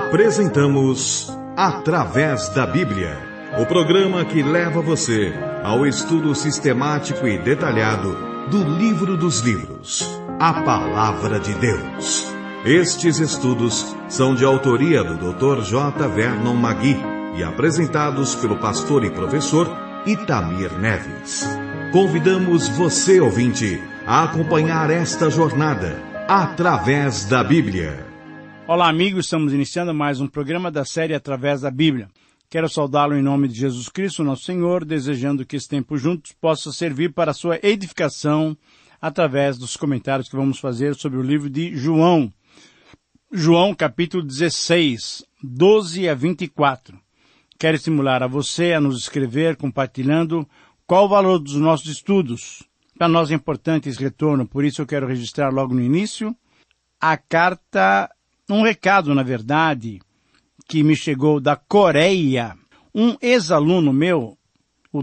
Apresentamos Através da Bíblia, o programa que leva você ao estudo sistemático e detalhado do Livro dos Livros, a Palavra de Deus. Estes estudos são de autoria do Dr. J. Vernon Magui e apresentados pelo pastor e professor Itamir Neves. Convidamos você, ouvinte, a acompanhar esta jornada através da Bíblia. Olá, amigos, estamos iniciando mais um programa da série Através da Bíblia. Quero saudá-lo em nome de Jesus Cristo, nosso Senhor, desejando que esse tempo juntos possa servir para a sua edificação através dos comentários que vamos fazer sobre o livro de João. João, capítulo 16, 12 a 24. Quero estimular a você a nos escrever, compartilhando qual o valor dos nossos estudos. Para nós é importante esse retorno, por isso eu quero registrar logo no início a carta, um recado, na verdade, que me chegou da Coreia. Um ex-aluno meu, o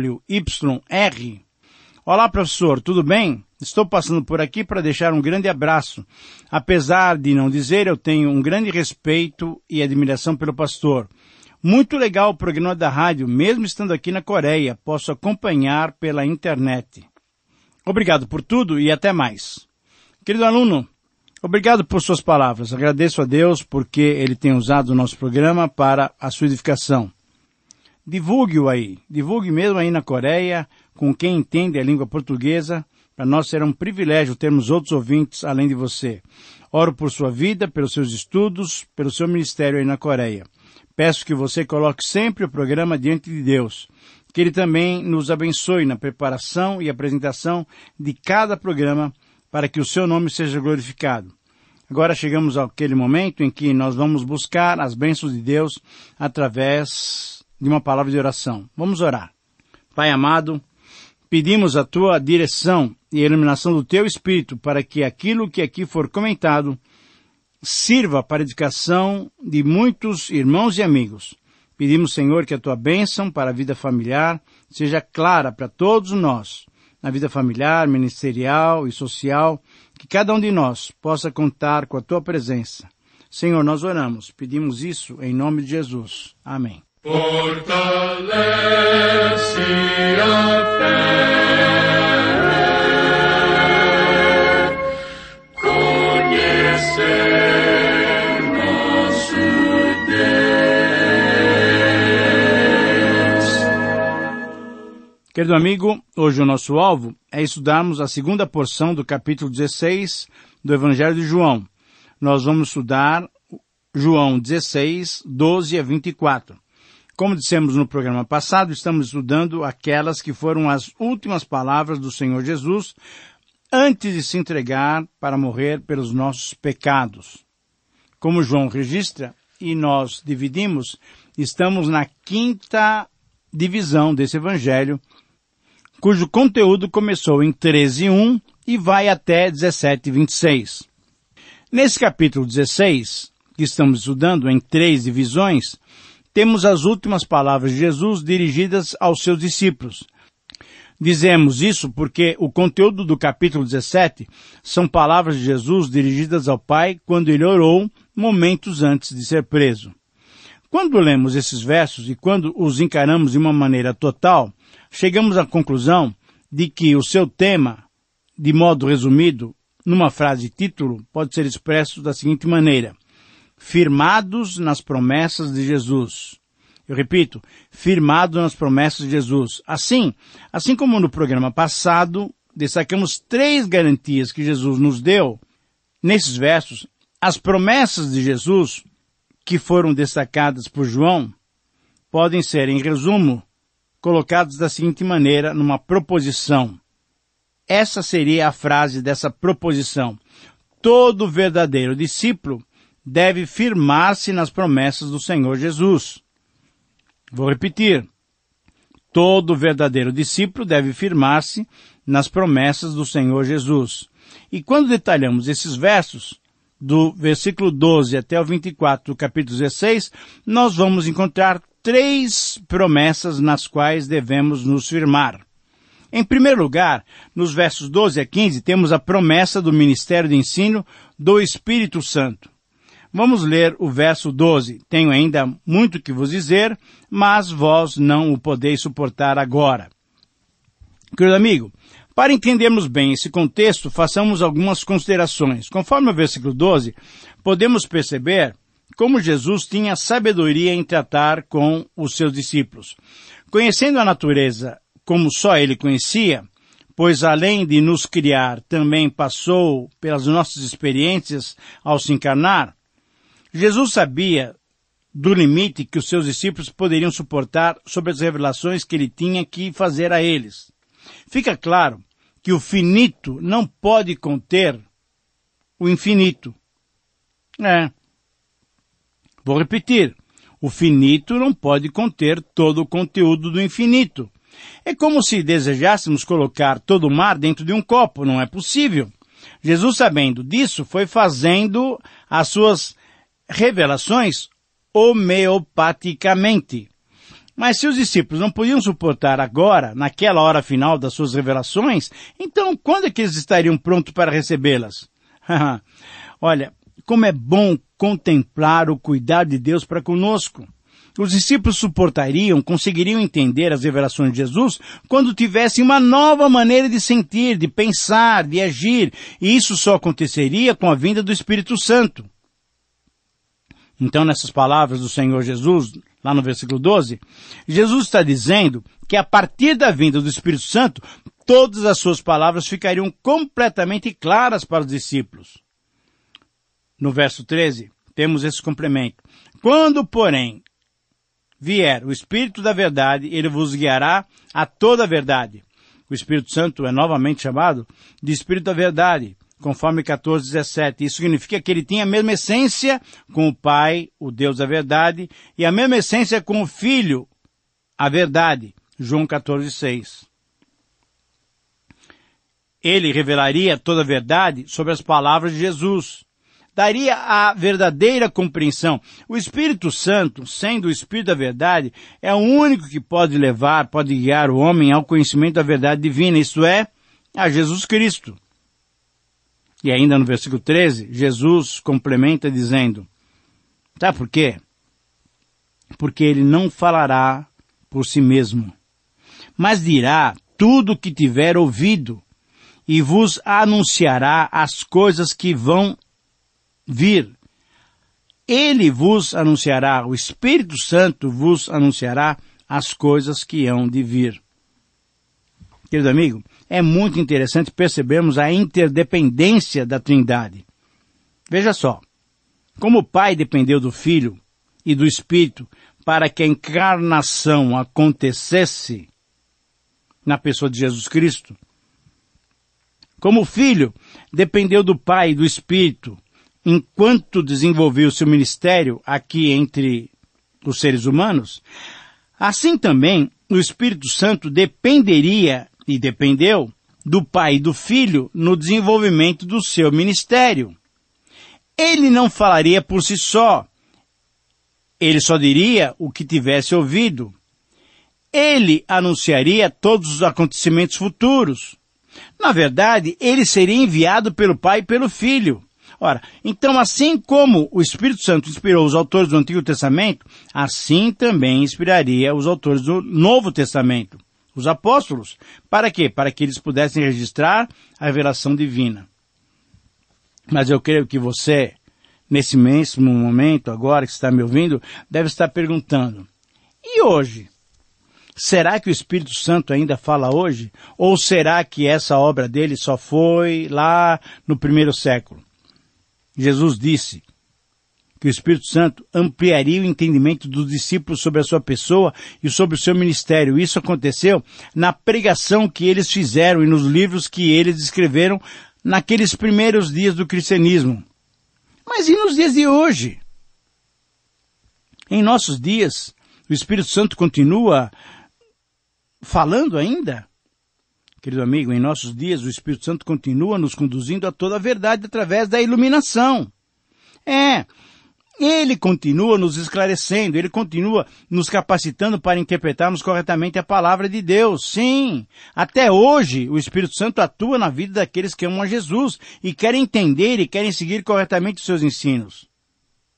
WYR. Olá, professor, tudo bem? Estou passando por aqui para deixar um grande abraço. Apesar de não dizer, eu tenho um grande respeito e admiração pelo pastor. Muito legal o programa da rádio, mesmo estando aqui na Coreia. Posso acompanhar pela internet. Obrigado por tudo e até mais. Querido aluno, obrigado por suas palavras. Agradeço a Deus porque Ele tem usado o nosso programa para a sua edificação. Divulgue-o aí. Divulgue mesmo aí na Coreia, com quem entende a língua portuguesa. Para nós será um privilégio termos outros ouvintes além de você. Oro por sua vida, pelos seus estudos, pelo seu ministério aí na Coreia. Peço que você coloque sempre o programa diante de Deus. Que Ele também nos abençoe na preparação e apresentação de cada programa para que o seu nome seja glorificado. Agora chegamos àquele momento em que nós vamos buscar as bênçãos de Deus através de uma palavra de oração. Vamos orar. Pai amado, pedimos a Tua direção e a iluminação do Teu Espírito para que aquilo que aqui for comentado sirva para a edificação de muitos irmãos e amigos. Pedimos, Senhor, que a Tua bênção para a vida familiar seja clara para todos nós, na vida familiar, ministerial e social, que cada um de nós possa contar com a Tua presença. Senhor, nós oramos, pedimos isso em nome de Jesus. Amém. Fortalece a fé, conhecer nosso Deus. Querido amigo, hoje o nosso alvo é estudarmos a segunda porção do capítulo 16 do Evangelho de João. Nós vamos estudar João 16, 12 a 24. Como dissemos no programa passado, estamos estudando aquelas que foram as últimas palavras do Senhor Jesus antes de se entregar para morrer pelos nossos pecados. Como João registra e nós dividimos, estamos na quinta divisão desse Evangelho, cujo conteúdo começou em 13:1 e vai até 17:26. Nesse capítulo 16, que estamos estudando em 3 divisões, temos as últimas palavras de Jesus dirigidas aos seus discípulos. Dizemos isso porque o conteúdo do capítulo 17 são palavras de Jesus dirigidas ao Pai quando ele orou momentos antes de ser preso. Quando lemos esses versos e quando os encaramos de uma maneira total, chegamos à conclusão de que o seu tema, de modo resumido, numa frase título, pode ser expresso da seguinte maneira: firmados nas promessas de Jesus. Eu repito, firmados nas promessas de Jesus. Assim como no programa passado, destacamos 3 garantias que Jesus nos deu. Nesses versos, as promessas de Jesus, que foram destacadas por João, podem ser, em resumo, colocadas da seguinte maneira, numa proposição. Essa seria a frase dessa proposição: todo verdadeiro discípulo deve firmar-se nas promessas do Senhor Jesus. Vou repetir. Todo verdadeiro discípulo deve firmar-se nas promessas do Senhor Jesus. E quando detalhamos esses versos, do versículo 12 até o 24 do capítulo 16, nós vamos encontrar 3 promessas nas quais devemos nos firmar. Em primeiro lugar, nos versos 12 a 15, temos a promessa do ministério de ensino do Espírito Santo. Vamos ler o verso 12. Tenho ainda muito que vos dizer, mas vós não o podeis suportar agora. Querido amigo, para entendermos bem esse contexto, façamos algumas considerações. Conforme o versículo 12, podemos perceber como Jesus tinha sabedoria em tratar com os seus discípulos. Conhecendo a natureza como só ele conhecia, pois além de nos criar, também passou pelas nossas experiências ao se encarnar, Jesus sabia do limite que os seus discípulos poderiam suportar sobre as revelações que ele tinha que fazer a eles. Fica claro que o finito não pode conter o infinito. Vou repetir. O finito não pode conter todo o conteúdo do infinito. É como se desejássemos colocar todo o mar dentro de um copo. Não é possível. Jesus, sabendo disso, foi fazendo as suas revelações homeopaticamente. Mas se os discípulos não podiam suportar agora, naquela hora final das suas revelações, então quando é que eles estariam prontos para recebê-las? Olha, como é bom contemplar o cuidado de Deus para conosco. Os discípulos suportariam, conseguiriam entender as revelações de Jesus quando tivessem uma nova maneira de sentir, de pensar, de agir, e isso só aconteceria com a vinda do Espírito Santo. Então, nessas palavras do Senhor Jesus, lá no versículo 12, Jesus está dizendo que a partir da vinda do Espírito Santo, todas as suas palavras ficariam completamente claras para os discípulos. No verso 13, temos esse complemento. Quando, porém, vier o Espírito da verdade, ele vos guiará a toda a verdade. O Espírito Santo é novamente chamado de Espírito da verdade, conforme 14:17. Isso significa que ele tinha a mesma essência com o Pai, o Deus da verdade, e a mesma essência com o Filho, a verdade. João 14:6. Ele revelaria toda a verdade sobre as palavras de Jesus. Daria a verdadeira compreensão. O Espírito Santo, sendo o Espírito da verdade, é o único que pode levar, pode guiar o homem ao conhecimento da verdade divina, isto é, a Jesus Cristo. E ainda no versículo 13, Jesus complementa dizendo, sabe por quê? Porque ele não falará por si mesmo, mas dirá tudo o que tiver ouvido e vos anunciará as coisas que vão vir. Ele vos anunciará, o Espírito Santo vos anunciará as coisas que hão de vir. Querido amigo, é muito interessante percebermos a interdependência da Trindade. Veja só, como o Pai dependeu do Filho e do Espírito para que a encarnação acontecesse na pessoa de Jesus Cristo, como o Filho dependeu do Pai e do Espírito enquanto desenvolveu seu ministério aqui entre os seres humanos, assim também o Espírito Santo dependeria e dependeu do Pai e do Filho no desenvolvimento do seu ministério. Ele não falaria por si só. Ele só diria o que tivesse ouvido. Ele anunciaria todos os acontecimentos futuros. Na verdade, ele seria enviado pelo Pai e pelo Filho. Ora, então assim como o Espírito Santo inspirou os autores do Antigo Testamento, assim também inspiraria os autores do Novo Testamento, os apóstolos. Para quê? Para que eles pudessem registrar a revelação divina. Mas eu creio que você, nesse mesmo momento, agora que está me ouvindo, deve estar perguntando, e hoje? Será que o Espírito Santo ainda fala hoje? Ou será que essa obra dele só foi lá no primeiro século? Jesus disse que o Espírito Santo ampliaria o entendimento dos discípulos sobre a sua pessoa e sobre o seu ministério. Isso aconteceu na pregação que eles fizeram e nos livros que eles escreveram naqueles primeiros dias do cristianismo. Mas e nos dias de hoje? Em nossos dias, o Espírito Santo continua falando ainda? Querido amigo, em nossos dias o Espírito Santo continua nos conduzindo a toda a verdade através da iluminação. Ele continua nos esclarecendo, ele continua nos capacitando para interpretarmos corretamente a palavra de Deus. Sim, até hoje o Espírito Santo atua na vida daqueles que amam a Jesus e querem entender e querem seguir corretamente os seus ensinos.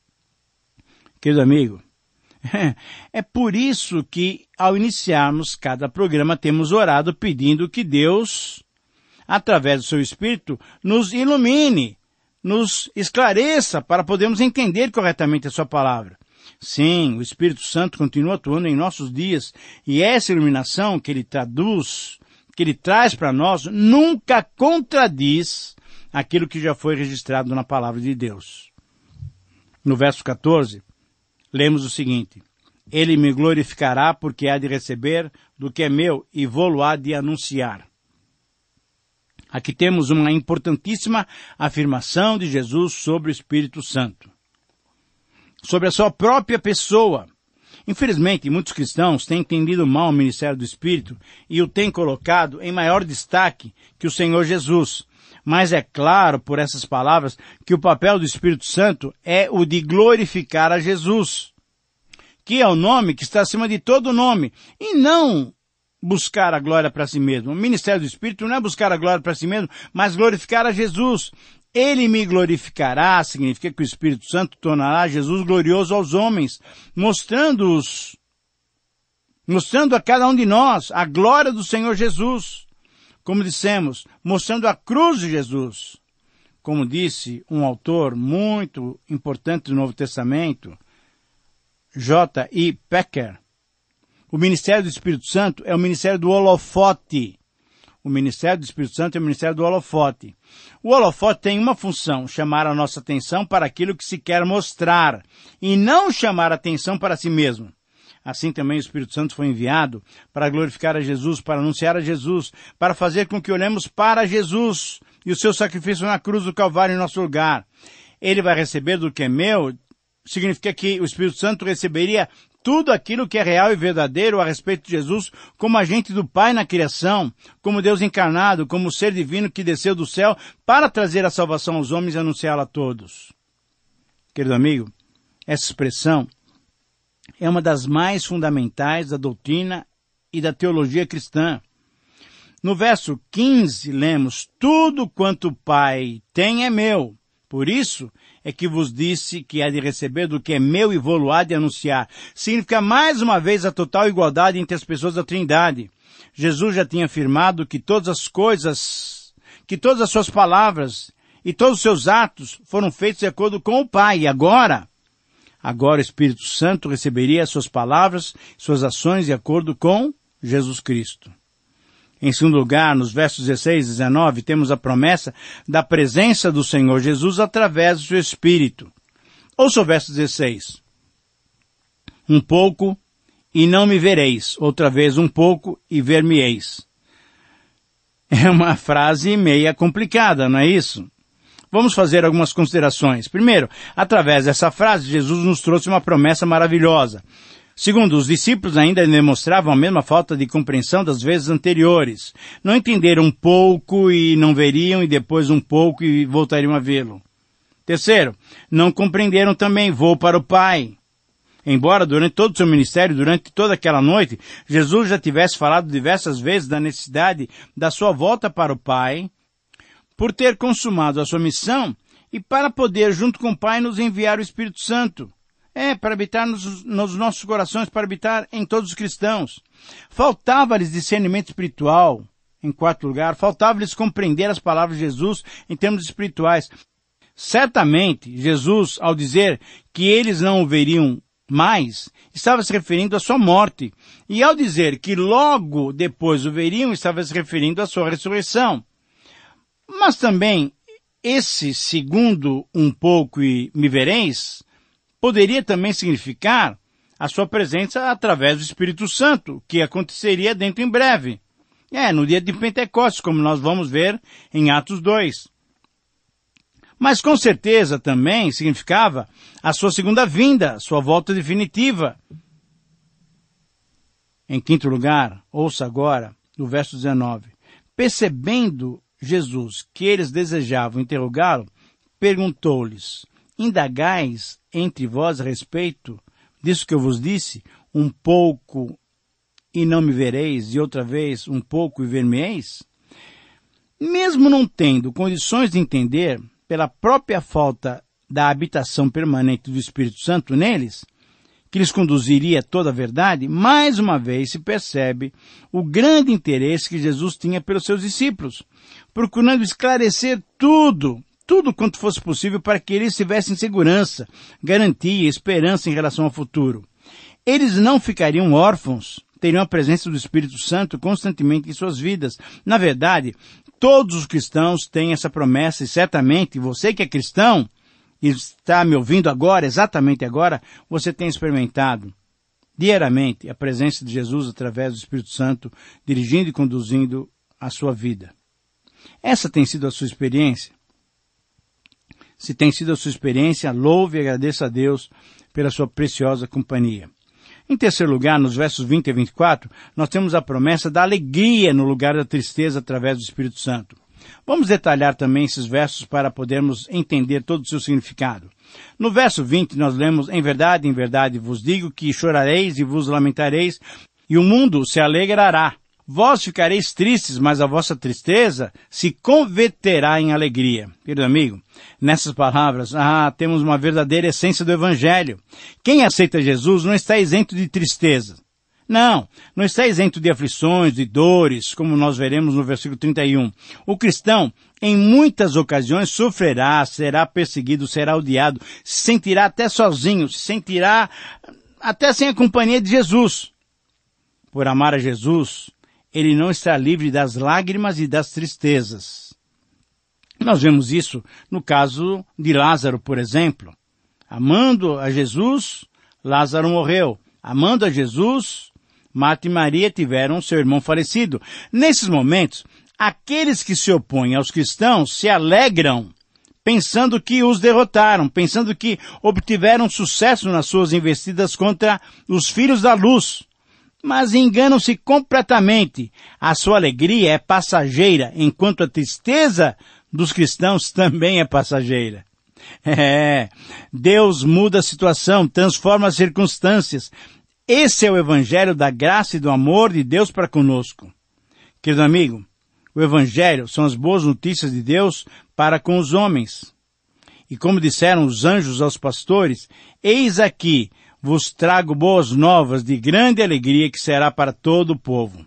Querido amigo, é por isso que, ao iniciarmos cada programa, temos orado pedindo que Deus, através do seu Espírito, nos ilumine, nos esclareça para podermos entender corretamente a sua palavra. Sim, o Espírito Santo continua atuando em nossos dias e essa iluminação que ele traduz, que ele traz para nós, nunca contradiz aquilo que já foi registrado na palavra de Deus. No verso 14, lemos o seguinte: Ele me glorificará porque há de receber do que é meu e vou-lo há de anunciar. Aqui temos uma importantíssima afirmação de Jesus sobre o Espírito Santo, sobre a sua própria pessoa. Infelizmente, muitos cristãos têm entendido mal o ministério do Espírito e o têm colocado em maior destaque que o Senhor Jesus. Mas é claro, por essas palavras, que o papel do Espírito Santo é o de glorificar a Jesus, que é o nome que está acima de todo nome, e não buscar a glória para si mesmo. O ministério do Espírito não é buscar a glória para si mesmo, mas glorificar a Jesus. Ele me glorificará, significa que o Espírito Santo tornará Jesus glorioso aos homens, mostrando a cada um de nós a glória do Senhor Jesus. Como dissemos, mostrando a cruz de Jesus. Como disse um autor muito importante do Novo Testamento, J.I. Packer, o ministério do Espírito Santo é o ministério do holofote. O ministério do Espírito Santo é o ministério do holofote. O holofote tem uma função, chamar a nossa atenção para aquilo que se quer mostrar, e não chamar a atenção para si mesmo. Assim também o Espírito Santo foi enviado para glorificar a Jesus, para anunciar a Jesus, para fazer com que olhemos para Jesus e o seu sacrifício na cruz do Calvário em nosso lugar. Ele vai receber do que é meu, significa que o Espírito Santo receberia tudo aquilo que é real e verdadeiro a respeito de Jesus como agente do Pai na criação, como Deus encarnado, como ser divino que desceu do céu para trazer a salvação aos homens e anunciá-la a todos. Querido amigo, essa expressão é uma das mais fundamentais da doutrina e da teologia cristã. No verso 15, lemos: Tudo quanto o Pai tem é meu. Por isso é que vos disse que há de receber do que é meu e vou-lo há de anunciar. Significa mais uma vez a total igualdade entre as pessoas da Trindade. Jesus já tinha afirmado que todas as coisas, que todas as suas palavras e todos os seus atos foram feitos de acordo com o Pai. E agora o Espírito Santo receberia as suas palavras, suas ações de acordo com Jesus Cristo. Em segundo lugar, nos versos 16 e 19, temos a promessa da presença do Senhor Jesus através do seu Espírito. Ouça o verso 16. Um pouco e não me vereis, outra vez um pouco e ver-me-eis. É uma frase meia complicada, não é isso? Vamos fazer algumas considerações. Primeiro, através dessa frase, Jesus nos trouxe uma promessa maravilhosa. Segundo, os discípulos ainda demonstravam a mesma falta de compreensão das vezes anteriores. Não entenderam um pouco e não veriam, e depois um pouco e voltariam a vê-lo. Terceiro, não compreenderam também vou para o Pai. Embora durante todo o seu ministério, durante toda aquela noite, Jesus já tivesse falado diversas vezes da necessidade da sua volta para o Pai, por ter consumado a sua missão e para poder, junto com o Pai, nos enviar o Espírito Santo. Para habitar nos nossos corações, para habitar em todos os cristãos. Faltava-lhes discernimento espiritual, em quarto lugar. Faltava-lhes compreender as palavras de Jesus em termos espirituais. Certamente, Jesus, ao dizer que eles não o veriam mais, estava se referindo à sua morte. E ao dizer que logo depois o veriam, estava se referindo à sua ressurreição. Mas também, esse segundo um pouco e me vereis, poderia também significar a sua presença através do Espírito Santo, que aconteceria dentro em breve. No dia de Pentecostes, como nós vamos ver em Atos 2. Mas com certeza também significava a sua segunda vinda, sua volta definitiva. Em quinto lugar, ouça agora o verso 19. Percebendo Jesus que eles desejavam interrogá-lo, perguntou-lhes: Indagais entre vós a respeito disso que eu vos disse, um pouco e não me vereis, e outra vez um pouco e ver-me-eis? Mesmo não tendo condições de entender, pela própria falta da habitação permanente do Espírito Santo neles, que lhes conduziria a toda a verdade, mais uma vez se percebe o grande interesse que Jesus tinha pelos seus discípulos, procurando esclarecer tudo quanto fosse possível para que eles tivessem segurança, garantia, esperança em relação ao futuro. Eles não ficariam órfãos, teriam a presença do Espírito Santo constantemente em suas vidas. Na verdade, todos os cristãos têm essa promessa e certamente você que é cristão e está me ouvindo agora, exatamente agora, você tem experimentado diariamente a presença de Jesus através do Espírito Santo dirigindo e conduzindo a sua vida. Essa tem sido a sua experiência? Se tem sido a sua experiência, louve e agradeça a Deus pela sua preciosa companhia. Em terceiro lugar, nos versos 20 e 24, nós temos a promessa da alegria no lugar da tristeza através do Espírito Santo. Vamos detalhar também esses versos para podermos entender todo o seu significado. No verso 20 nós lemos, em verdade vos digo que chorareis e vos lamentareis, e o mundo se alegrará. Vós ficareis tristes, mas a vossa tristeza se converterá em alegria. Querido amigo, nessas palavras, temos uma verdadeira essência do Evangelho. Quem aceita Jesus não está isento de tristeza. Não está isento de aflições, de dores, como nós veremos no versículo 31. O cristão, em muitas ocasiões, sofrerá, será perseguido, será odiado, se sentirá até sozinho, se sentirá até sem a companhia de Jesus. Por amar a Jesus, ele não está livre das lágrimas e das tristezas. Nós vemos isso no caso de Lázaro, por exemplo. Amando a Jesus, Lázaro morreu. Amando a Jesus, Marta e Maria tiveram seu irmão falecido. Nesses momentos, aqueles que se opõem aos cristãos se alegram, pensando que os derrotaram, pensando que obtiveram sucesso nas suas investidas contra os filhos da luz. Mas enganam-se completamente. A sua alegria é passageira, enquanto a tristeza dos cristãos também é passageira. Deus muda a situação, transforma as circunstâncias. Esse é o Evangelho da graça e do amor de Deus para conosco. Querido amigo, o Evangelho são as boas notícias de Deus para com os homens. E como disseram os anjos aos pastores, eis aqui, vos trago boas novas de grande alegria que será para todo o povo.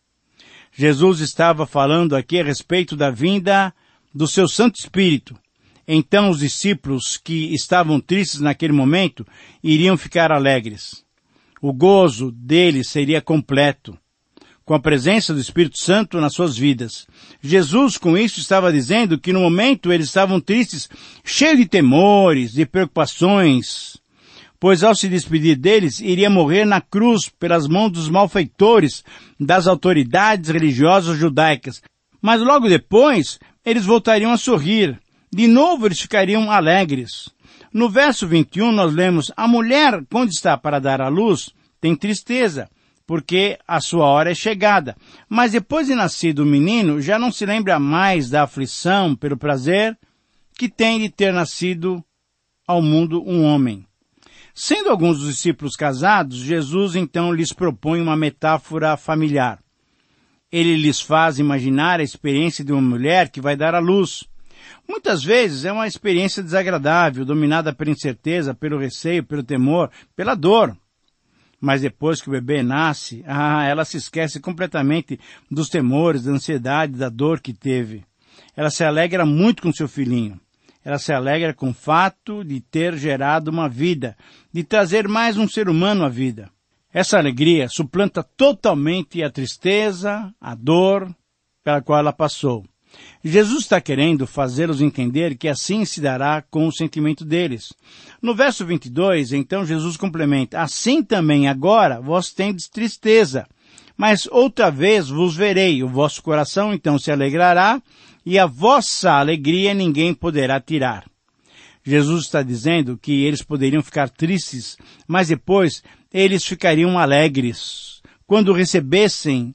Jesus estava falando aqui a respeito da vinda do seu Santo Espírito. Então os discípulos que estavam tristes naquele momento iriam ficar alegres. O gozo deles seria completo, com a presença do Espírito Santo nas suas vidas. Jesus com isso estava dizendo que no momento eles estavam tristes, cheios de temores, de preocupações, pois ao se despedir deles, iria morrer na cruz pelas mãos dos malfeitores das autoridades religiosas judaicas. Mas logo depois, eles voltariam a sorrir. De novo, eles ficariam alegres. No verso 21, nós lemos, a mulher, quando está para dar à luz, tem tristeza, porque a sua hora é chegada. Mas depois de nascido o menino, já não se lembra mais da aflição pelo prazer que tem de ter nascido ao mundo um homem. Sendo alguns dos discípulos casados, Jesus então lhes propõe uma metáfora familiar. Ele lhes faz imaginar a experiência de uma mulher que vai dar à luz. Muitas vezes é uma experiência desagradável, dominada pela incerteza, pelo receio, pelo temor, pela dor. Mas depois que o bebê nasce, ela se esquece completamente dos temores, da ansiedade, da dor que teve. Ela se alegra muito com seu filhinho. Ela se alegra com o fato de ter gerado uma vida, de trazer mais um ser humano à vida. Essa alegria suplanta totalmente a tristeza, a dor pela qual ela passou. Jesus está querendo fazê-los entender que assim se dará com o sentimento deles. No verso 22, então Jesus complementa, assim também agora vós tendes tristeza, mas outra vez vos verei, o vosso coração então se alegrará, e a vossa alegria ninguém poderá tirar. Jesus está dizendo que eles poderiam ficar tristes, mas depois eles ficariam alegres. Quando recebessem,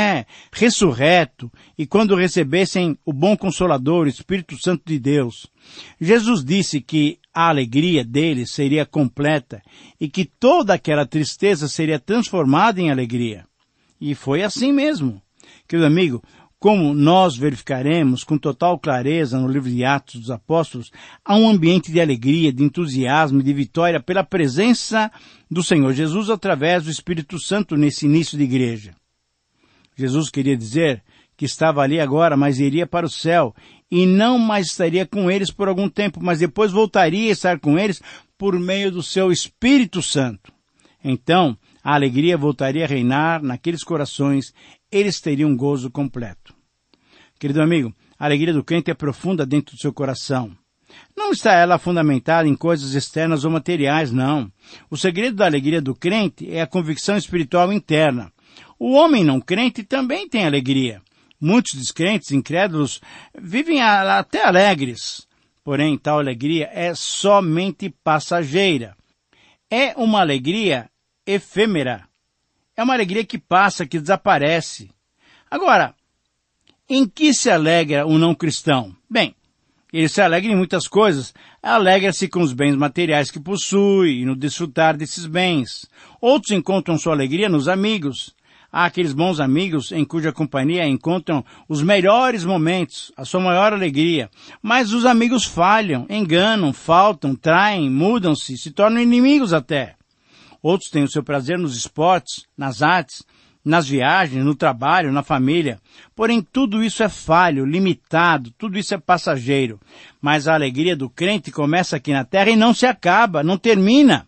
ressurreto, e quando recebessem o bom Consolador, o Espírito Santo de Deus. Jesus disse que a alegria deles seria completa e que toda aquela tristeza seria transformada em alegria. E foi assim mesmo. Querido amigo, Como nós verificaremos com total clareza no livro de Atos dos Apóstolos, há um ambiente de alegria, de entusiasmo e de vitória pela presença do Senhor Jesus através do Espírito Santo nesse início de igreja. Jesus queria dizer que estava ali agora, mas iria para o céu e não mais estaria com eles por algum tempo, mas depois voltaria a estar com eles por meio do seu Espírito Santo. Então, a alegria voltaria a reinar naqueles corações, eles teriam um gozo completo. Querido amigo, a alegria do crente é profunda dentro do seu coração. Não está ela fundamentada em coisas externas ou materiais, não. O segredo da alegria do crente é a convicção espiritual interna. O homem não crente também tem alegria. Muitos descrentes, incrédulos, vivem até alegres. Porém, tal alegria é somente passageira. É uma alegria efêmera. É uma alegria que passa, que desaparece. Agora, em que se alegra o não cristão? Bem, ele se alegra em muitas coisas. Alegra-se com os bens materiais que possui e no desfrutar desses bens. Outros encontram sua alegria nos amigos. Há aqueles bons amigos em cuja companhia encontram os melhores momentos, a sua maior alegria. Mas os amigos falham, enganam, faltam, traem, mudam-se, se tornam inimigos até. Outros têm o seu prazer nos esportes, nas artes, nas viagens, no trabalho, na família. Porém, tudo isso é falho, limitado, tudo isso é passageiro. Mas a alegria do crente começa aqui na terra e não se acaba, não termina.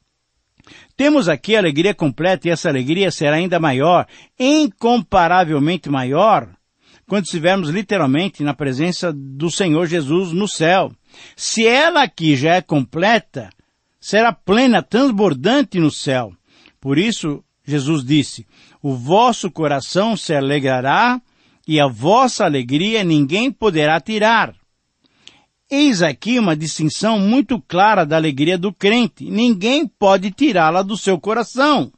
Temos aqui a alegria completa e essa alegria será ainda maior, incomparavelmente maior, quando estivermos literalmente na presença do Senhor Jesus no céu. Se ela aqui já é completa, será plena, transbordante no céu. Por isso, Jesus disse, o vosso coração se alegrará e a vossa alegria ninguém poderá tirar. Eis aqui uma distinção muito clara da alegria do crente. Ninguém pode tirá-la do seu coração.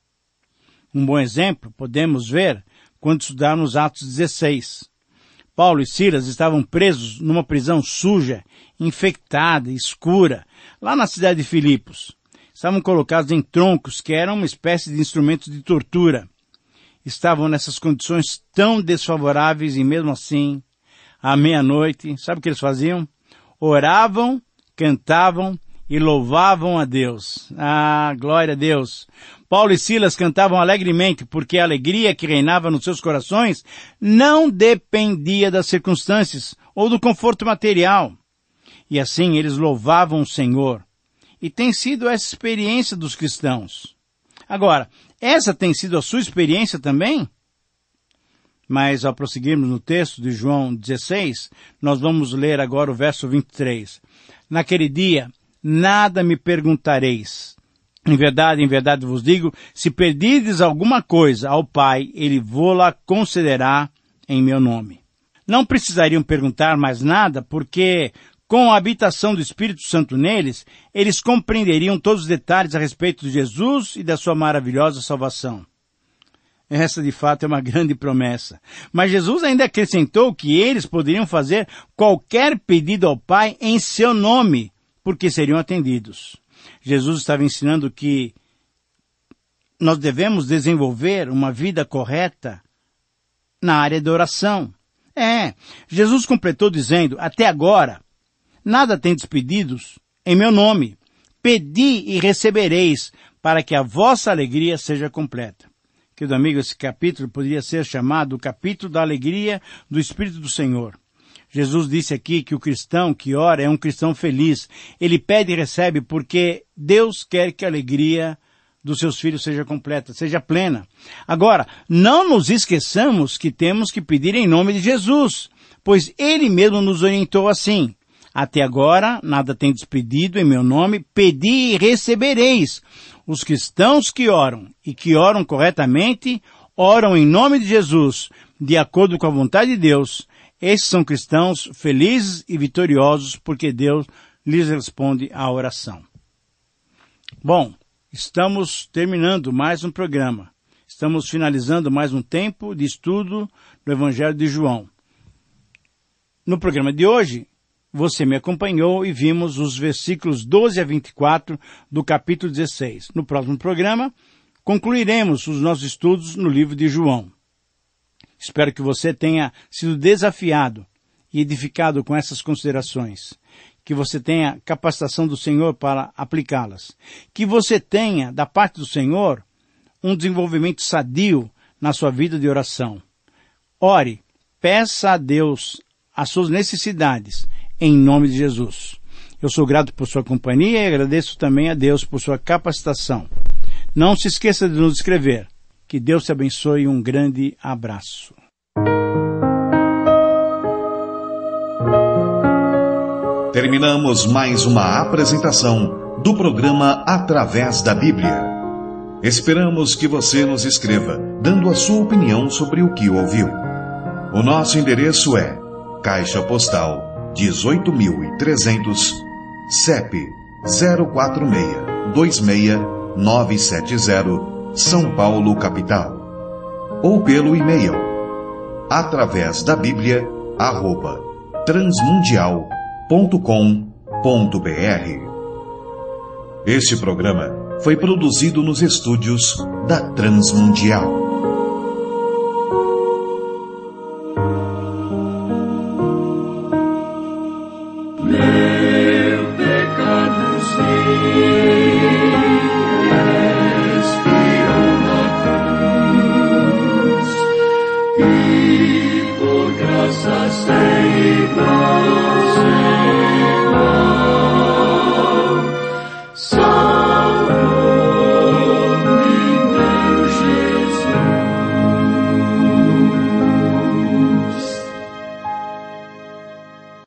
Um bom exemplo podemos ver quando estudarmos Atos 16. Paulo e Silas estavam presos numa prisão suja, infectada, escura, lá na cidade de Filipos. Estavam colocados em troncos, que eram uma espécie de instrumentos de tortura. Estavam nessas condições tão desfavoráveis e mesmo assim, à meia-noite, sabe o que eles faziam? Oravam, cantavam e louvavam a Deus. Ah, glória a Deus! Paulo e Silas cantavam alegremente, porque a alegria que reinava nos seus corações não dependia das circunstâncias ou do conforto material. E assim eles louvavam o Senhor. E tem sido essa experiência dos cristãos. Agora, essa tem sido a sua experiência também? Mas ao prosseguirmos no texto de João 16, nós vamos ler agora o verso 23. Naquele dia, nada me perguntareis. Em verdade vos digo, se pedirdes alguma coisa ao Pai, Ele vô-la concederá em meu nome. Não precisariam perguntar mais nada, porque com a habitação do Espírito Santo neles, eles compreenderiam todos os detalhes a respeito de Jesus e da sua maravilhosa salvação. Essa, de fato, é uma grande promessa. Mas Jesus ainda acrescentou que eles poderiam fazer qualquer pedido ao Pai em seu nome, porque seriam atendidos. Jesus estava ensinando que nós devemos desenvolver uma vida correta na área de oração. Jesus completou dizendo, até agora, nada tendes pedidos em meu nome. Pedi e recebereis, para que a vossa alegria seja completa. Querido amigo, esse capítulo poderia ser chamado o capítulo da alegria do Espírito do Senhor. Jesus disse aqui que o cristão que ora é um cristão feliz. Ele pede e recebe porque Deus quer que a alegria dos seus filhos seja completa, seja plena. Agora, não nos esqueçamos que temos que pedir em nome de Jesus, pois Ele mesmo nos orientou assim. Até agora, nada tendes pedido em meu nome, pedi e recebereis. Os cristãos que oram e que oram corretamente, oram em nome de Jesus, de acordo com a vontade de Deus. Esses são cristãos felizes e vitoriosos, porque Deus lhes responde à oração. Bom, estamos terminando mais um programa. Estamos finalizando mais um tempo de estudo do Evangelho de João. No programa de hoje, você me acompanhou e vimos os versículos 12 a 24 do capítulo 16. No próximo programa, concluiremos os nossos estudos no livro de João. Espero que você tenha sido desafiado e edificado com essas considerações. Que você tenha capacitação do Senhor para aplicá-las. Que você tenha, da parte do Senhor, um desenvolvimento sadio na sua vida de oração. Ore, peça a Deus as suas necessidades, em nome de Jesus. Eu sou grato por sua companhia e agradeço também a Deus por sua capacitação. Não se esqueça de nos escrever. Que Deus te abençoe e um grande abraço. Terminamos mais uma apresentação do programa Através da Bíblia. Esperamos que você nos escreva, dando a sua opinião sobre o que ouviu. O nosso endereço é Caixa Postal 18.300, CEP 046-26970, São Paulo, capital. Ou pelo e-mail atravesdabiblia@transmundial.com.br. Este programa foi produzido nos estúdios da Transmundial.